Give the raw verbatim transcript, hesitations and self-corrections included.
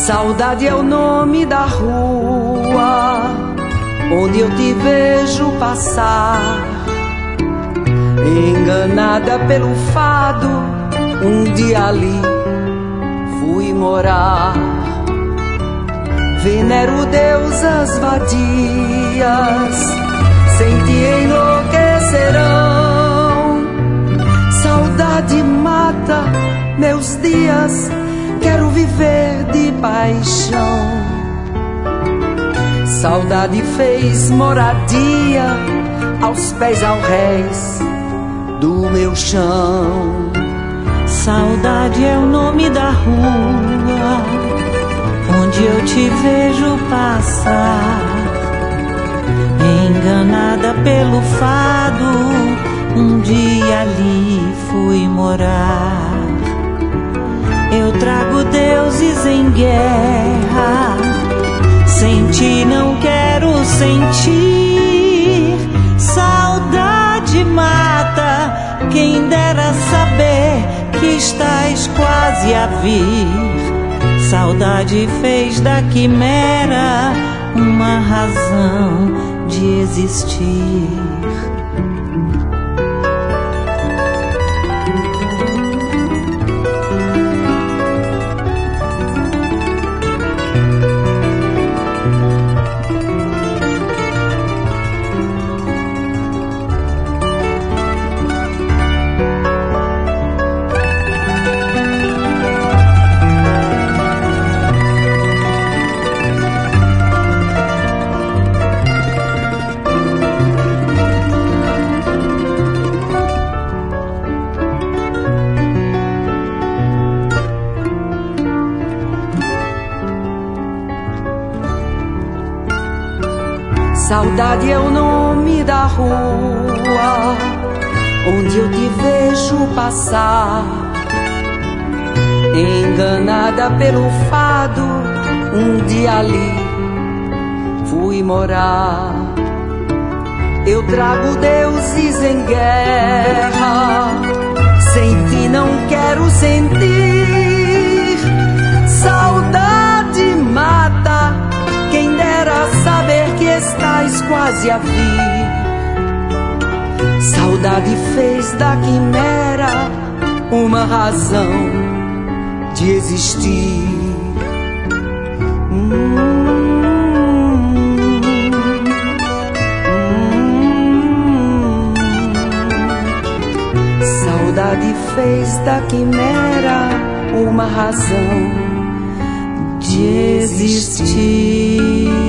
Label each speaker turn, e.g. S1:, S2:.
S1: Saudade é o nome da rua onde eu te vejo passar. Enganada pelo fado, um dia ali fui morar. Venero deusas vadias, sem ti enlouquecerão. Saudade mata meus dias, quero viver de paixão. Saudade fez moradia aos pés ao rés do meu chão.
S2: Saudade é o nome da rua onde eu te vejo passar. Enganada pelo fado, um dia ali fui morar. Eu trago deuses em guerra, sem ti não quero sentir. Saudade mata, quem dera saber que estás quase a vir. Saudade fez da quimera uma razão de existir.
S1: Saudade é o nome da rua onde eu te vejo passar. Enganada pelo fado, um dia ali fui morar. Eu trago deuses em guerra, sem ti não quero sentir. Saudade mata, quem dera saber que estás quase a vir. Saudade fez da quimera uma razão de existir. Hum, hum. Saudade fez da quimera uma razão de existir.